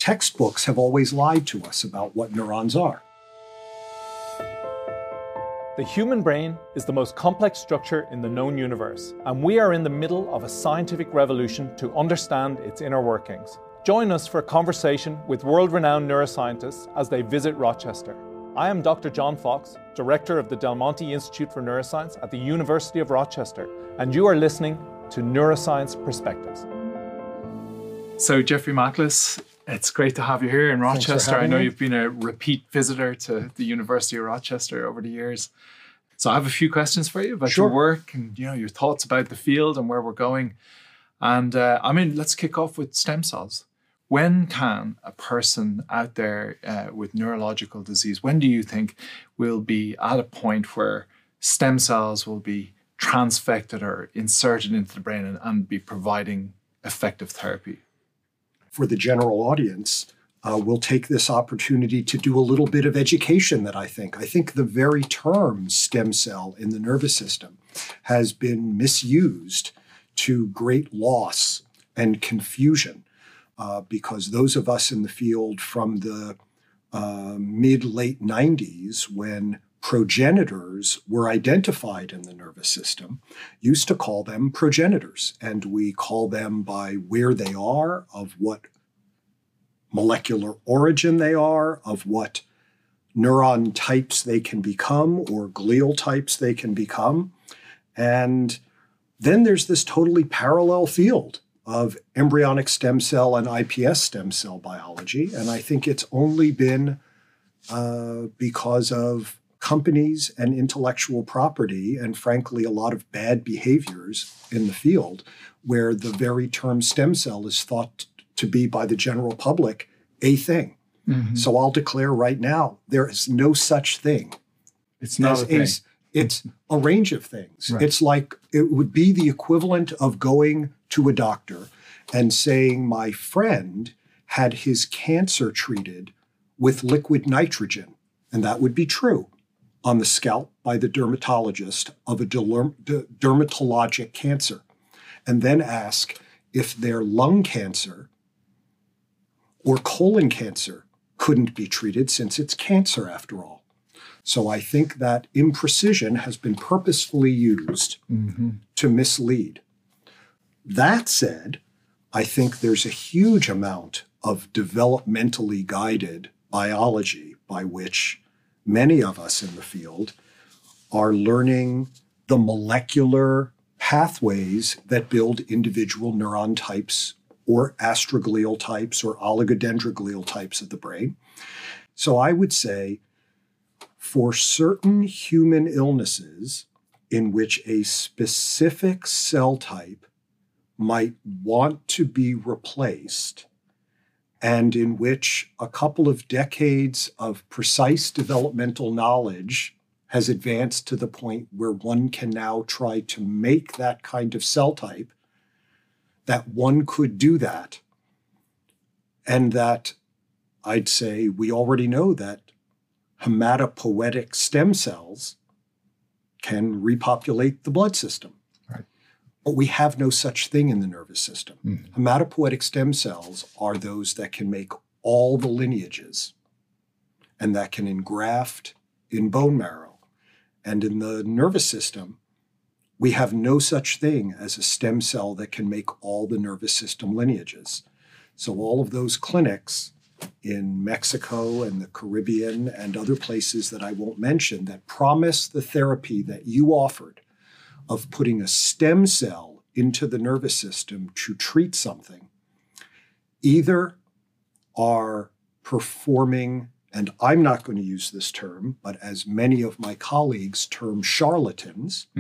textbooks have always lied to us about what neurons are. The human brain is the most complex structure in the known universe, and we are in the middle of a scientific revolution to understand its inner workings. Join us for a conversation with world-renowned neuroscientists as they visit Rochester. I am Dr. John Fox, Director of the Del Monte Institute for Neuroscience at the University of Rochester, and you are listening to Neuroscience Perspectives. So, Jeffrey Macklis, it's great to have you here in Rochester. I know you've been a repeat visitor to the University of Rochester over the years. So I have a few questions for you about your work and your thoughts about the field and where we're going. And let's kick off with stem cells. When can a person out there with neurological disease, when do you think we'll be at a point where stem cells will be transfected or inserted into the brain and be providing effective therapy? For the general audience, we'll take this opportunity to do a little bit of education that I think the very term stem cell in the nervous system has been misused to great loss and confusion. Because those of us in the field from the mid-late 90s, when progenitors were identified in the nervous system, used to call them progenitors. And we call them by where they are, of what molecular origin they are, of what neuron types they can become or glial types they can become. And then there's this totally parallel field of embryonic stem cell and iPS stem cell biology. And I think it's only been because of companies and intellectual property and, frankly, a lot of bad behaviors in the field where the very term stem cell is thought to be by the general public a thing. Mm-hmm. So I'll declare right now, there is no such thing. It's not a thing. It's a range of things. Right. It's like it would be the equivalent of going to a doctor and saying, my friend had his cancer treated with liquid nitrogen. And that would be true on the scalp by the dermatologist of a dermatologic cancer. And then ask if their lung cancer or colon cancer couldn't be treated, since it's cancer after all. So I think that imprecision has been purposefully used to mislead. That said, I think there's a huge amount of developmentally guided biology by which many of us in the field are learning the molecular pathways that build individual neuron types or astroglial types or oligodendroglial types of the brain. So I would say, for certain human illnesses in which a specific cell type might want to be replaced, and in which a couple of decades of precise developmental knowledge has advanced to the point where one can now try to make that kind of cell type, that one could do that. And that I'd say we already know that hematopoietic stem cells can repopulate the blood system. Right. But we have no such thing in the nervous system. Mm-hmm. Hematopoietic stem cells are those that can make all the lineages and that can engraft in bone marrow. And in the nervous system, we have no such thing as a stem cell that can make all the nervous system lineages. So all of those clinics in Mexico and the Caribbean and other places that I won't mention that promise the therapy that you offered of putting a stem cell into the nervous system to treat something, either are performing, and I'm not going to use this term, but as many of my colleagues term charlatans,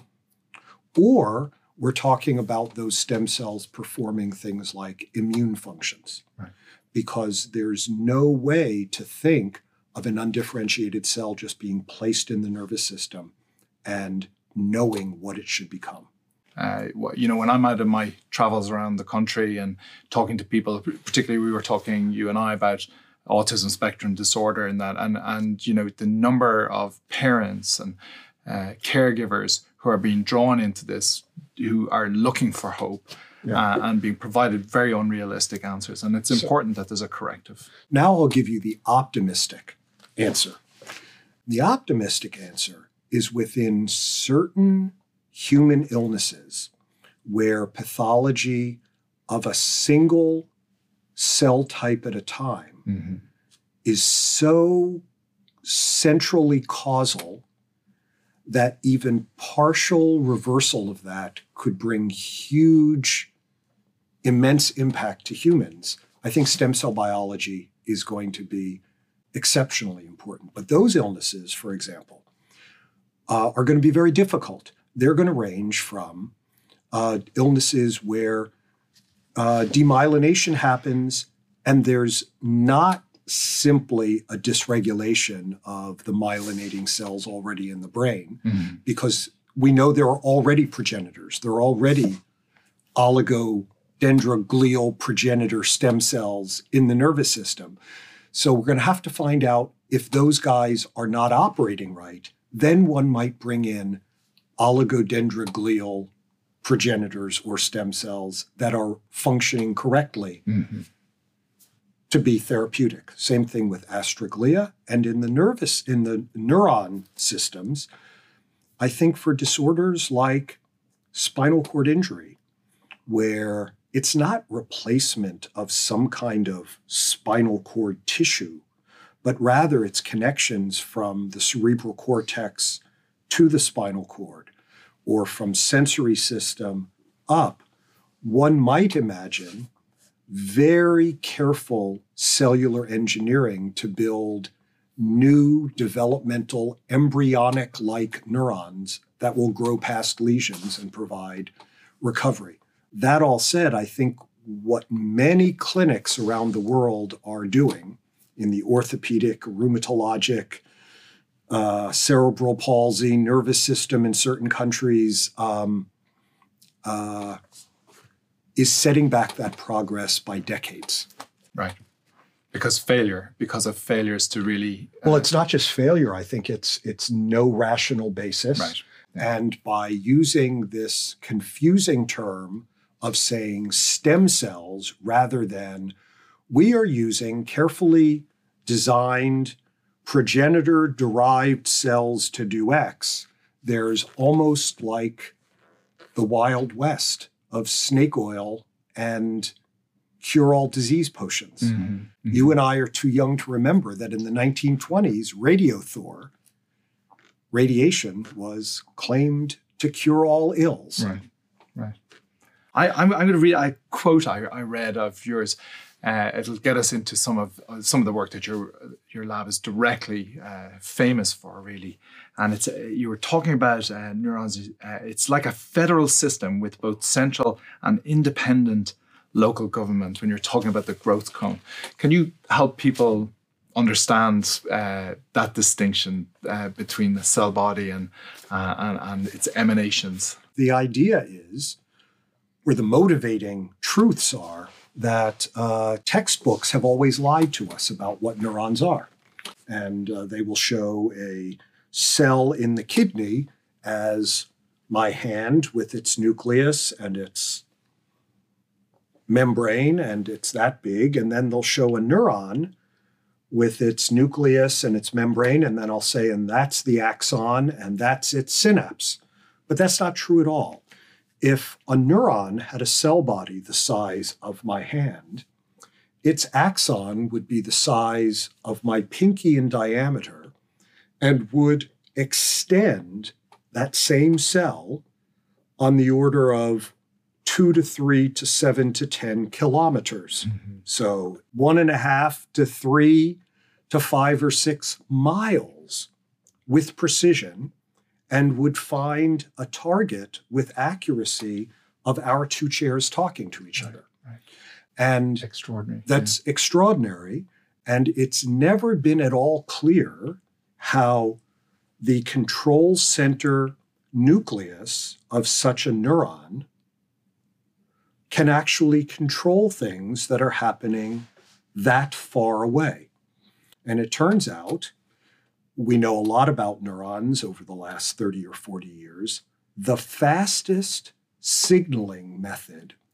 or we're talking about those stem cells performing things like immune functions. Right. Because there's no way to think of an undifferentiated cell just being placed in the nervous system and knowing what it should become. When I'm out on my travels around the country and talking to people, particularly we were talking, you and I, about autism spectrum disorder and that, and the number of parents and caregivers who are being drawn into this, who are looking for hope. and being provided very unrealistic answers. And it's important that there's a corrective. Now I'll give you the optimistic answer. The optimistic answer is within certain human illnesses where pathology of a single cell type at a time is so centrally causal that even partial reversal of that could bring huge, immense impact to humans. I think stem cell biology is going to be exceptionally important. But those illnesses, for example, are going to be very difficult. They're going to range from illnesses where demyelination happens and there's not simply a dysregulation of the myelinating cells already in the brain, because we know there are already progenitors. There are already oligodendroglial progenitor stem cells in the nervous system. So we're going to have to find out if those guys are not operating right. Then one might bring in oligodendroglial progenitors or stem cells that are functioning correctly to be therapeutic. Same thing with astroglia. And in the neuron systems, I think for disorders like spinal cord injury, where it's not replacement of some kind of spinal cord tissue, but rather it's connections from the cerebral cortex to the spinal cord or from sensory system up, one might imagine very careful cellular engineering to build new developmental embryonic-like neurons that will grow past lesions and provide recovery. That all said, I think what many clinics around the world are doing in the orthopedic, rheumatologic, cerebral palsy, nervous system in certain countries is setting back that progress by decades. Right. Because of failures to really... Well, it's not just failure. I think it's no rational basis. Right. And by using this confusing term of saying stem cells rather than we are using carefully designed progenitor-derived cells to do X, there's almost like the Wild West of snake oil and cure-all disease potions. You and I are too young to remember that in the 1920s, radiation was claimed to cure all ills. Right. I'm going to read a quote I read of yours. It'll get us into some of the work that your lab is directly famous for, really. And it's you were talking about neurons. It's like a federal system with both central and independent local government when you're talking about the growth cone. Can you help people understand that distinction between the cell body and its emanations? The idea is, where the motivating truths are, that textbooks have always lied to us about what neurons are. And they will show a cell in the kidney as my hand with its nucleus and its membrane, and it's that big. And then they'll show a neuron with its nucleus and its membrane, and then I'll say, and that's the axon, and that's its synapse. But that's not true at all. If a neuron had a cell body the size of my hand, its axon would be the size of my pinky in diameter and would extend that same cell on the order of 2 to 3 to 7 to 10 kilometers. So 1.5 to 3 to 5 or 6 miles with precision, and would find a target with accuracy of our two chairs talking to each other. Right. And extraordinary. That's extraordinary. And it's never been at all clear how the control center nucleus of such a neuron can actually control things that are happening that far away. And it turns out, we know a lot about neurons over the last 30 or 40 years. The fastest signaling method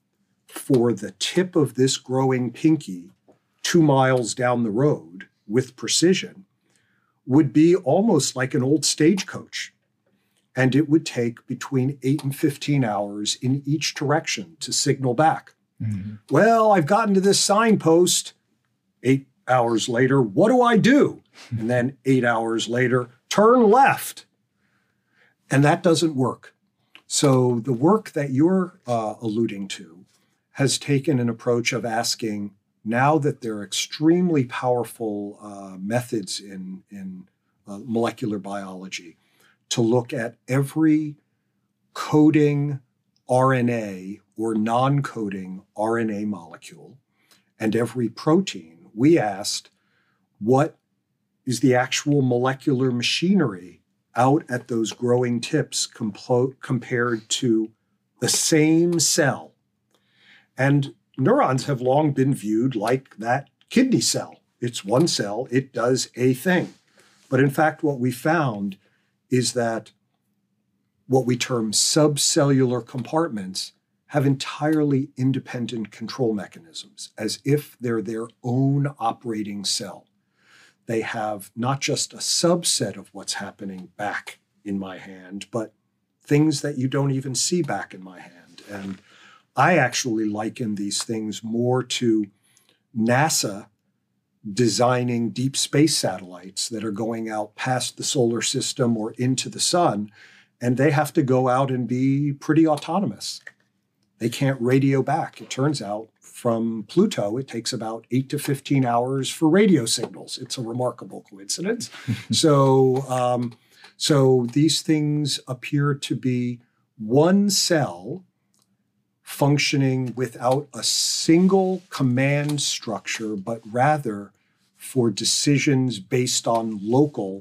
for the tip of this growing pinky 2 miles down the road with precision would be almost like an old stagecoach. And it would take between 8 and 15 hours in each direction to signal back. Mm-hmm. Well, I've gotten to this signpost. 8 hours later, what do I do? And then 8 hours later, turn left. And that doesn't work. So the work that you're alluding to has taken an approach of asking, now that there are extremely powerful methods in molecular biology, to look at every coding RNA or non-coding RNA molecule and every protein, we asked, what is the actual molecular machinery out at those growing tips compared to the same cell? And neurons have long been viewed like that kidney cell. It's one cell, it does a thing. But in fact, what we found is that what we term subcellular compartments have entirely independent control mechanisms, as if they're their own operating cell. They have not just a subset of what's happening back in my hand, but things that you don't even see back in my hand. And I actually liken these things more to NASA designing deep space satellites that are going out past the solar system or into the sun, and they have to go out and be pretty autonomous. They can't radio back. It turns out from Pluto, it takes about 8 to 15 hours for radio signals. It's a remarkable coincidence. So these things appear to be one cell functioning without a single command structure, but rather for decisions based on local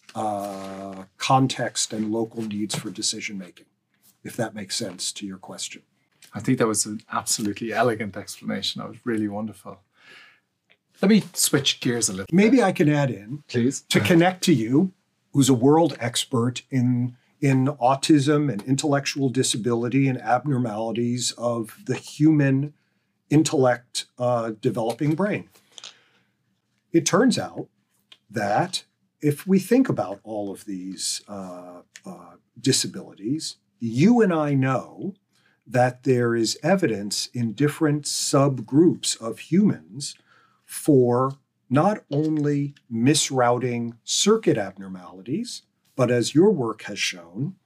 context and local needs for decision making, if that makes sense to your question. I think that was an absolutely elegant explanation. That was really wonderful. Let me switch gears a little Maybe bit. I can add in, please, to connect to you, who's a world expert in autism and intellectual disability and abnormalities of the human intellect developing brain. It turns out that if we think about all of these disabilities, you and I know that there is evidence in different subgroups of humans for not only misrouting circuit abnormalities, but as your work has shown,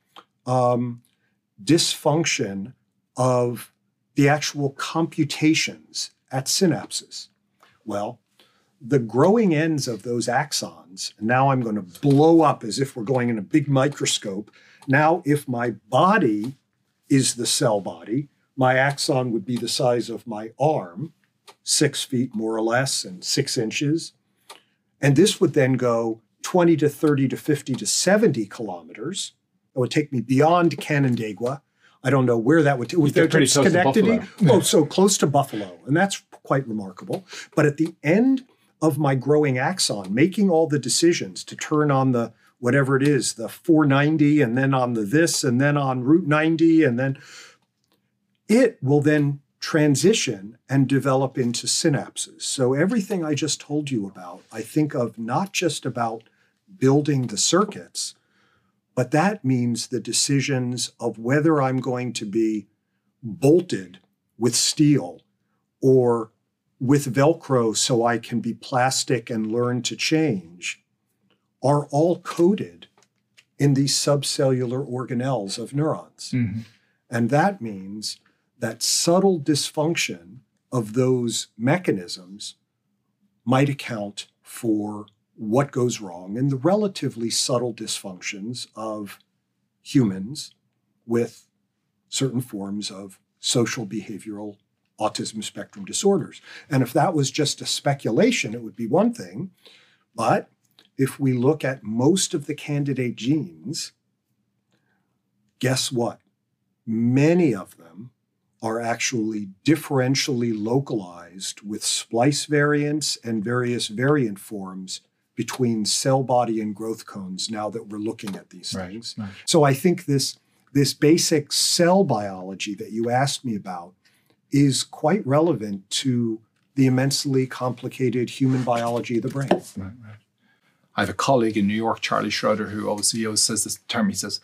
dysfunction of the actual computations at synapses. Well, the growing ends of those axons, and now I'm going to blow up as if we're going in a big microscope. Now, if my body is the cell body, my axon would be the size of my arm, 6 feet more or less, and 6 inches. And this would then go 20 to 30 to 50 to 70 kilometers. It would take me beyond Canandaigua. I don't know where that would take. Was there pretty close to Buffalo. Oh, so close to Buffalo. And that's quite remarkable. But at the end of my growing axon, making all the decisions to turn on the whatever it is, the 490, and then on the this, and then on Route 90, and then it will then transition and develop into synapses. So everything I just told you about, I think of not just about building the circuits, but that means the decisions of whether I'm going to be bolted with steel or with Velcro so I can be plastic and learn to change are all coded in these subcellular organelles of neurons. Mm-hmm. And that means that subtle dysfunction of those mechanisms might account for what goes wrong in the relatively subtle dysfunctions of humans with certain forms of social behavioral autism spectrum disorders. And if that was just a speculation, it would be one thing. But if we look at most of the candidate genes, guess what? Many of them are actually differentially localized with splice variants and various variant forms between cell body and growth cones now that we're looking at these things. So I think this basic cell biology that you asked me about is quite relevant to the immensely complicated human biology of the brain. Right. I have a colleague in New York, Charlie Schroeder, who always says this term. He says,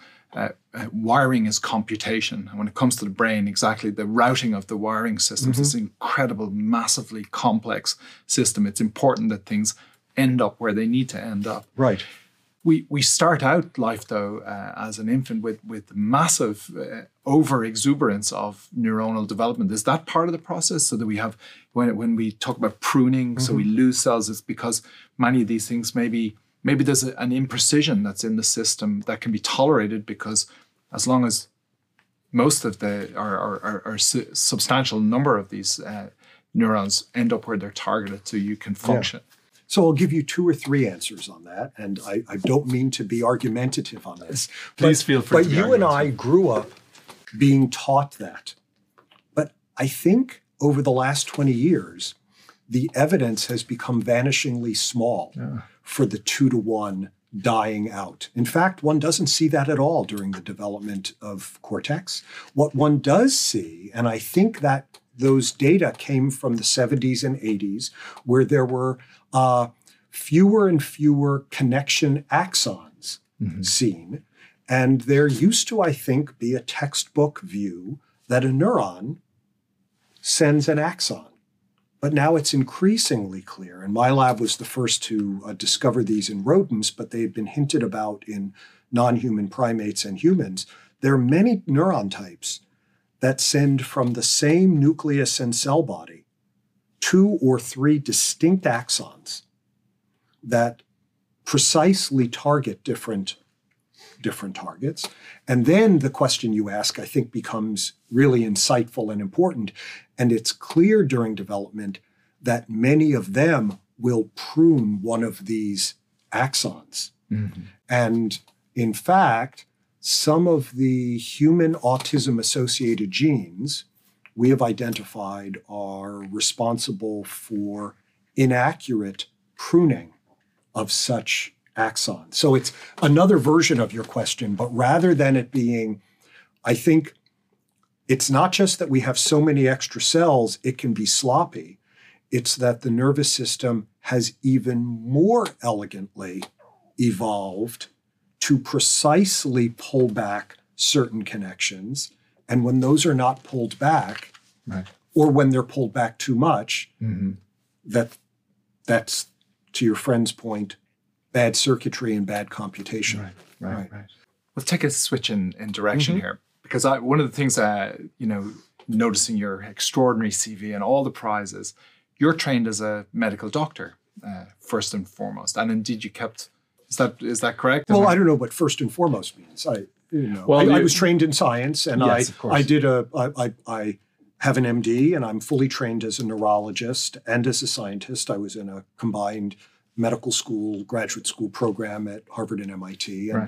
wiring is computation. And when it comes to the brain, exactly the routing of the wiring systems is an incredible, massively complex system. It's important that things end up where they need to end up. Right. We start out life, though, as an infant with massive over-exuberance of neuronal development. Is that part of the process? So that we have, when we talk about pruning, so we lose cells, it's because many of these things maybe there's an imprecision that's in the system that can be tolerated, because as long as most of our substantial number of these neurons end up where they're targeted, so you can function. Yeah. So I'll give you 2 or 3 answers on that, and I don't mean to be argumentative on this. Please feel free to be you and I grew up being taught that. But I think over the last 20 years, the evidence has become vanishingly small for the 2-to-1 dying out. In fact, one doesn't see that at all during the development of cortex. What one does see, and I think that those data came from the 70s and 80s, where there were fewer and fewer connection axons seen. And there used to, I think, be a textbook view that a neuron sends an axon. But now it's increasingly clear, and my lab was the first to discover these in rodents, but they've been hinted about in non-human primates and humans. There are many neuron types that send from the same nucleus and cell body 2 or 3 distinct axons that precisely target different targets. And then the question you ask, I think, becomes really insightful and important. And it's clear during development that many of them will prune one of these axons. And in fact, some of the human autism-associated genes we have identified are responsible for inaccurate pruning of such axons. So it's another version of your question, but rather than it being, I think it's not just that we have so many extra cells, it can be sloppy. It's that the nervous system has even more elegantly evolved to precisely pull back certain connections. And when those are not pulled back, or when they're pulled back too much, that's, to your friend's point, bad circuitry and bad computation. Right. Let's take a switch in direction here, because one of the things noticing your extraordinary CV and all the prizes, you're trained as a medical doctor first and foremost, and indeed you kept. Is that correct? Well, I don't know what first and foremost means. I was trained in science, and I have an MD, and I'm fully trained as a neurologist and as a scientist. I was in a combined medical school, graduate school program at Harvard and MIT. And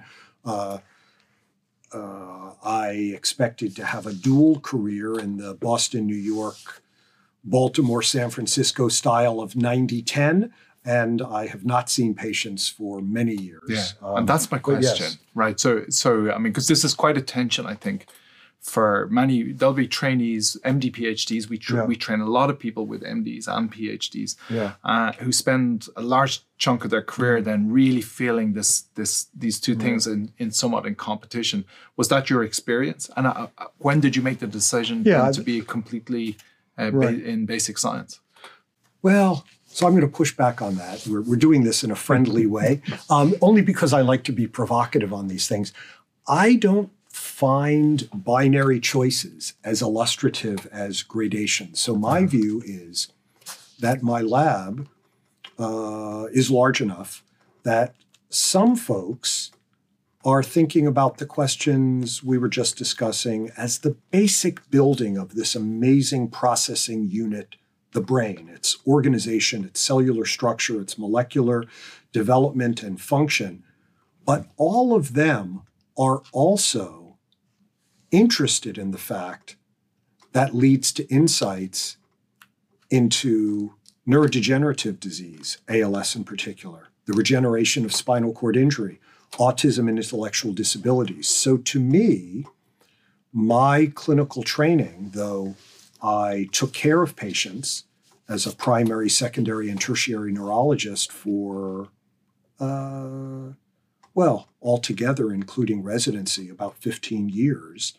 I expected to have a dual career in the Boston, New York, Baltimore, San Francisco style of 90-10. And I have not seen patients for many years. And that's my question, right? So I mean, because this is quite a tension, I think, for many. There'll be trainees, MD, PhDs. We train a lot of people with MDs and PhDs who spend a large chunk of their career then really feeling these two things in somewhat in competition. Was that your experience? And when did you make the decision to be completely in basic science? Well, so I'm going to push back on that. We're doing this in a friendly way, only because I like to be provocative on these things. I don't find binary choices as illustrative as gradations. So my view is that my lab is large enough that some folks are thinking about the questions we were just discussing as the basic building of this amazing processing unit, the brain, its organization, its cellular structure, its molecular development and function. But all of them are also interested in the fact that leads to insights into neurodegenerative disease, ALS in particular, the regeneration of spinal cord injury, autism and intellectual disabilities. So to me, my clinical training, though I took care of patients as a primary, secondary, and tertiary neurologist for, altogether, including residency, about 15 years.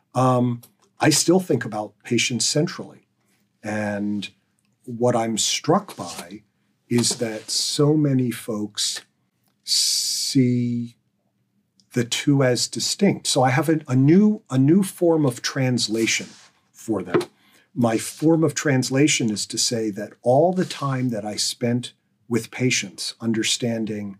I still think about patients centrally. And what I'm struck by is that so many folks see the two as distinct. So I have a new form of translation for them. My form of translation is to say that all the time that I spent with patients understanding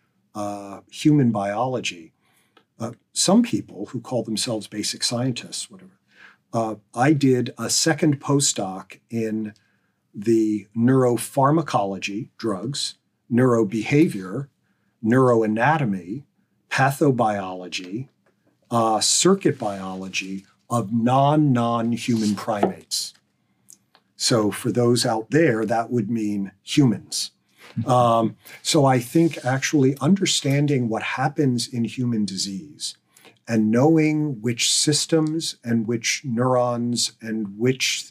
human biology, some people who call themselves basic scientists, whatever, I did a second postdoc in the neuropharmacology, drugs, neurobehavior, neuroanatomy, pathobiology, circuit biology of non-human primates. So for those out there, that would mean humans. So I think actually understanding what happens in human disease and knowing which systems and which neurons and which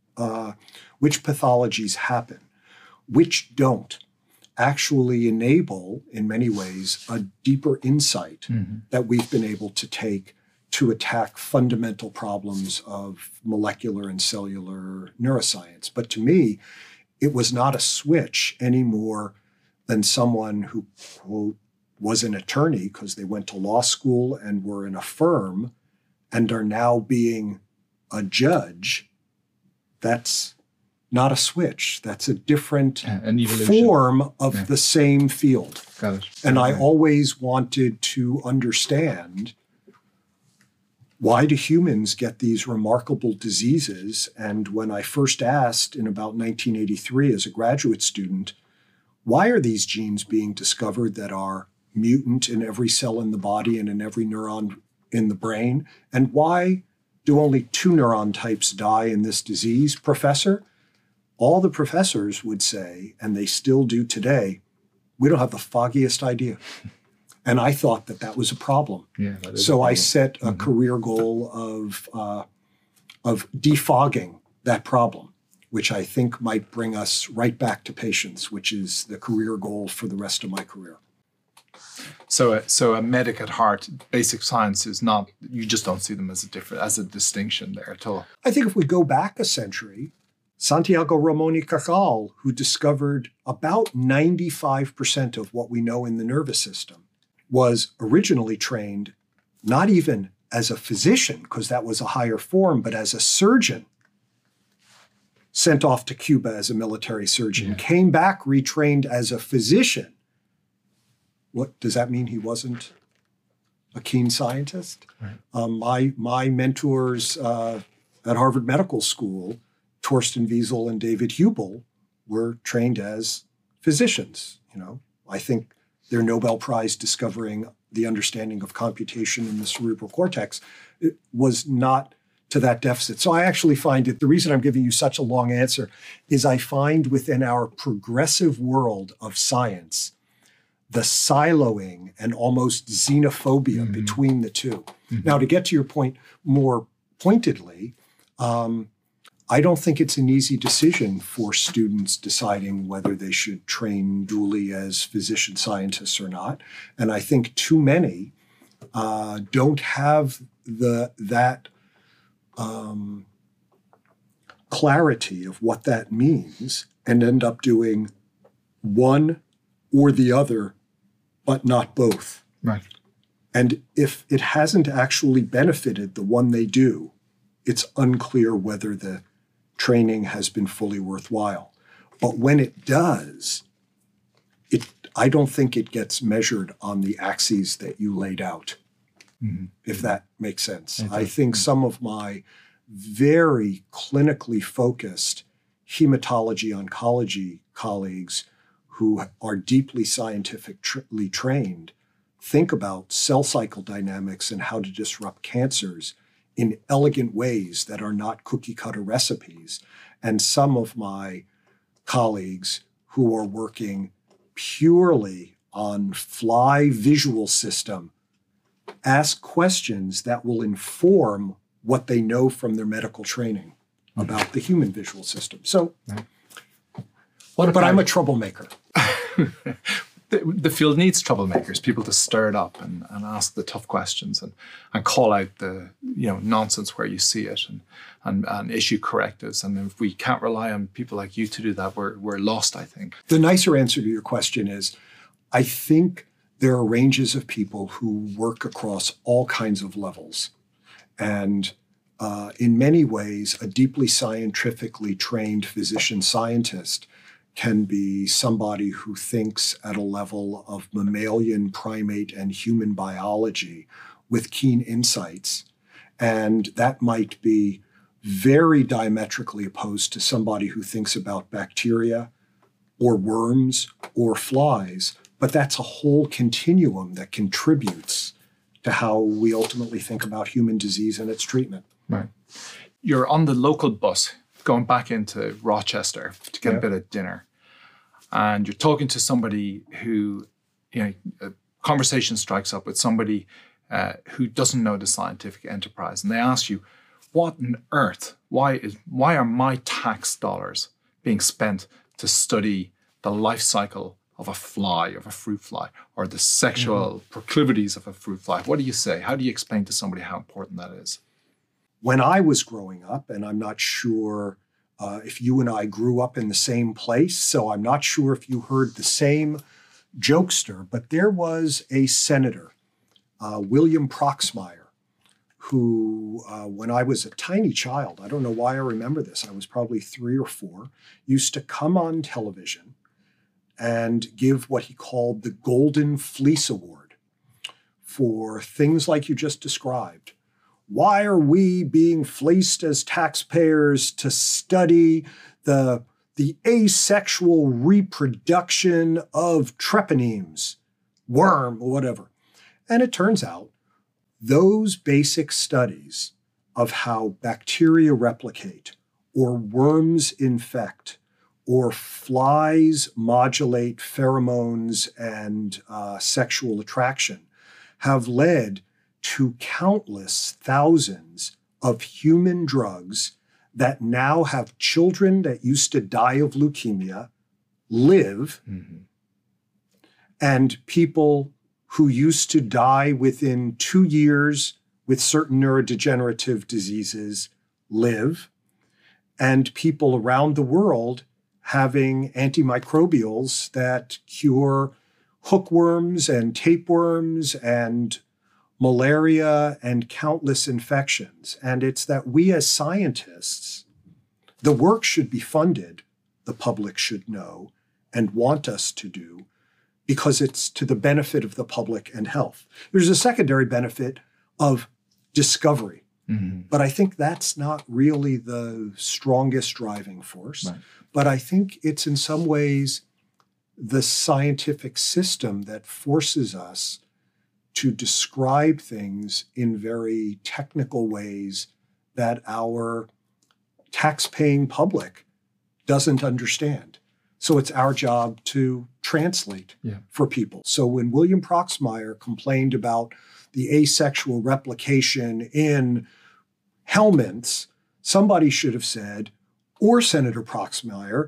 pathologies happen, which don't, actually enable, in many ways, a deeper insight that we've been able to take to attack fundamental problems of molecular and cellular neuroscience. But to me, it was not a switch any more than someone who, quote, was an attorney because they went to law school and were in a firm and are now being a judge. That's not a switch. That's a different form of the same field. Got it. And I always wanted to understand, why do humans get these remarkable diseases? And when I first asked in about 1983 as a graduate student, why are these genes being discovered that are mutant in every cell in the body and in every neuron in the brain? And why do only 2 neuron types die in this disease, professor? All the professors would say, and they still do today, we don't have the foggiest idea. And I thought that was a problem. Yeah, that is so a problem. I set a career goal of defogging that problem, which I think might bring us right back to patients, which is the career goal for the rest of my career. So a medic at heart, basic science is not, you just don't see them as a distinction there at all. I think if we go back a century, Santiago Ramon y Cajal, who discovered about 95% of what we know in the nervous system, was originally trained not even as a physician, because that was a higher form, but as a surgeon, sent off to Cuba as a military surgeon, came back retrained as a physician. What does that mean? He wasn't a keen scientist? Right. My mentors at Harvard Medical School, Torsten Wiesel and David Hubel, were trained as physicians. I think their Nobel Prize discovering the understanding of computation in the cerebral cortex, it was not to that deficit. So I actually find the reason I'm giving you such a long answer is I find within our progressive world of science, the siloing and almost xenophobia between the two. Now, to get to your point more pointedly, I don't think it's an easy decision for students deciding whether they should train dually as physician scientists or not. And I think too many don't have that clarity of what that means and end up doing one or the other, but not both. Right. And if it hasn't actually benefited the one they do, it's unclear whether the training has been fully worthwhile. But when it does, I don't think it gets measured on the axes that you laid out, if that makes sense. I think some of my very clinically focused hematology-oncology colleagues who are deeply scientifically trained think about cell cycle dynamics and how to disrupt cancers in elegant ways that are not cookie-cutter recipes. And some of my colleagues who are working purely on fly visual system ask questions that will inform what they know from their medical training. about the human visual system. So, but I'm a troublemaker. The field needs troublemakers, people to stir it up and ask the tough questions and call out the nonsense where you see it and issue correctives. And if we can't rely on people like you to do that, we're lost, I think. The nicer answer to your question is, I think there are ranges of people who work across all kinds of levels. And in many ways, a deeply scientifically trained physician scientist can be somebody who thinks at a level of mammalian, primate, and human biology with keen insights. And that might be very diametrically opposed to somebody who thinks about bacteria or worms or flies. But that's a whole continuum that contributes to how we ultimately think about human disease and its treatment. Right. You're on the local bus going back into Rochester to get a bit of dinner. And you're talking to somebody who, a conversation strikes up with somebody who doesn't know the scientific enterprise. And they ask you, what on earth, why are my tax dollars being spent to study the life cycle of a fly, of a fruit fly, or the sexual proclivities of a fruit fly? What do you say? How do you explain to somebody how important that is? When I was growing up, and I'm not sure if you and I grew up in the same place, so I'm not sure if you heard the same jokester, but there was a senator, William Proxmire, who, when I was a tiny child, I don't know why I remember this, I was probably 3 or 4, used to come on television and give what he called the Golden Fleece Award for things like you just described. Why are we being fleeced as taxpayers to study the asexual reproduction of treponemes, worm, or whatever? And it turns out those basic studies of how bacteria replicate, or worms infect, or flies modulate pheromones and sexual attraction have led to countless thousands of human drugs that now have children that used to die of leukemia live, and people who used to die within 2 years with certain neurodegenerative diseases live, and people around the world having antimicrobials that cure hookworms and tapeworms and malaria and countless infections. And it's that we as scientists, the work should be funded, the public should know and want us to do, because it's to the benefit of the public and health. There's a secondary benefit of discovery, but I think that's not really the strongest driving force. Right. But I think it's in some ways the scientific system that forces us to describe things in very technical ways that our tax-paying public doesn't understand. So it's our job to translate for people. So when William Proxmire complained about the asexual replication in helminths, somebody should have said, or Senator Proxmire,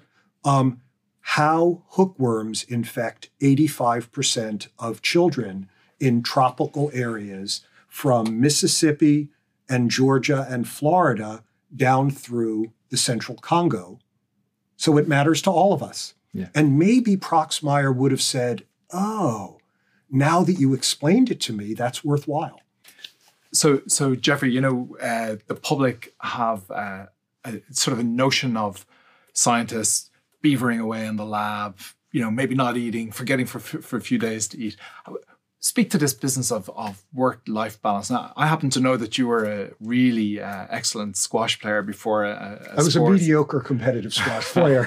how hookworms infect 85% of children in tropical areas from Mississippi and Georgia and Florida down through the central Congo. So it matters to all of us. Yeah. And maybe Proxmire would have said, oh, now that you explained it to me, that's worthwhile. So Jeffrey, the public have a sort of a notion of scientists beavering away in the lab, maybe not eating, forgetting for a few days to eat. Speak to this business of work-life balance. Now, I happen to know that you were a really excellent squash player before I was a mediocre competitive squash player.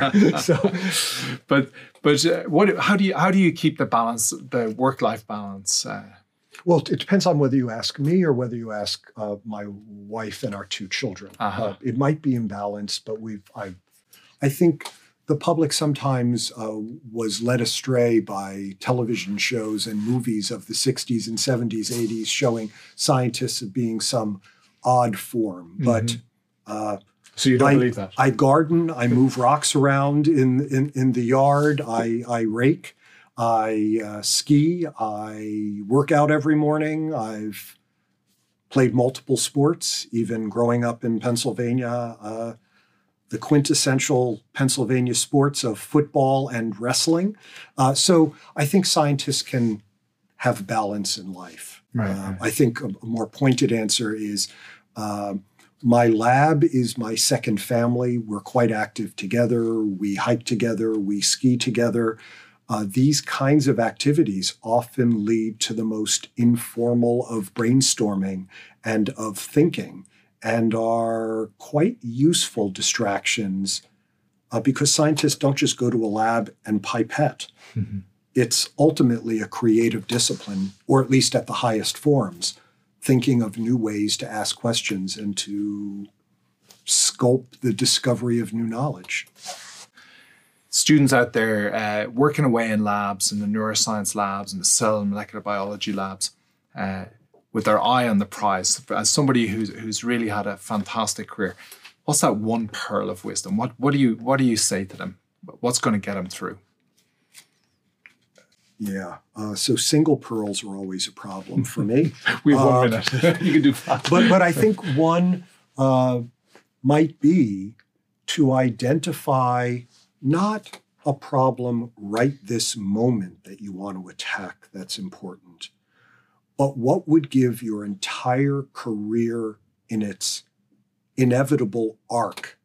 But how do you keep the balance, the work-life balance? Well, it depends on whether you ask me or whether you ask my wife and our 2 children. It might be imbalanced, but I think the public sometimes was led astray by television shows and movies of the 60s and 70s, 80s, showing scientists as being some odd form. But So you don't believe that? I garden. I move rocks around in the yard. I rake. I ski. I work out every morning. I've played multiple sports, even growing up in Pennsylvania. The quintessential Pennsylvania sports of football and wrestling. So I think scientists can have balance in life. Right. I think a more pointed answer is my lab is my second family. We're quite active together. We hike together. We ski together. These kinds of activities often lead to the most informal of brainstorming and of thinking, and are quite useful distractions because scientists don't just go to a lab and pipette. Mm-hmm. It's ultimately a creative discipline, or at least at the highest forms, thinking of new ways to ask questions and to sculpt the discovery of new knowledge. Students out there working away in labs, in the neuroscience labs and the cell and molecular biology labs, with their eye on the prize. As somebody who's really had a fantastic career, what's that one pearl of wisdom? What do you say to them? What's going to get them through? Yeah, so single pearls are always a problem for me. We have 1 minute. You can do fast. But I think one might be to identify not a problem right this moment that you want to attack that's important, but what would give your entire career in its inevitable arc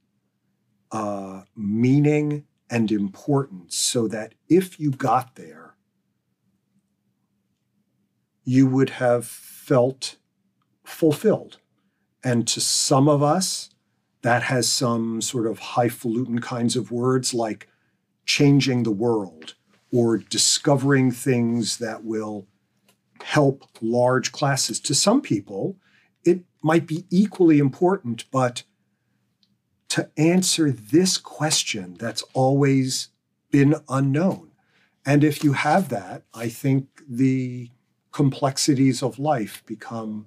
meaning and importance, so that if you got there, you would have felt fulfilled. And to some of us, that has some sort of highfalutin kinds of words like changing the world or discovering things that will help large classes. To some people, it might be equally important, but to answer this question that's always been unknown. And if you have that, I think the complexities of life become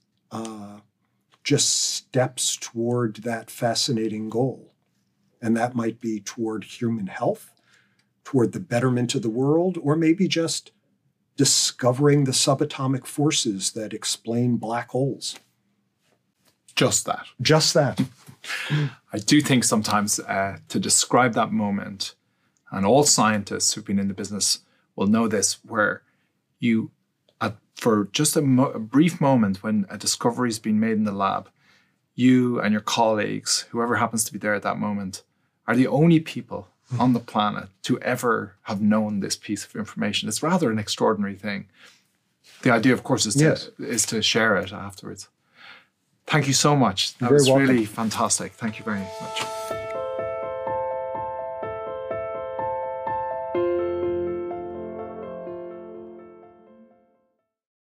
just steps toward that fascinating goal. And that might be toward human health, toward the betterment of the world, or maybe just discovering the subatomic forces that explain black holes. Just that. Just that. I do think sometimes to describe that moment, and all scientists who've been in the business will know this, where you, for just a brief moment when a discovery's been made in the lab, you and your colleagues, whoever happens to be there at that moment, are the only people on the planet to ever have known this piece of information. It's rather an extraordinary thing. The idea, of course, is to share it afterwards. Thank you so much. That was really fantastic. Thank you very much.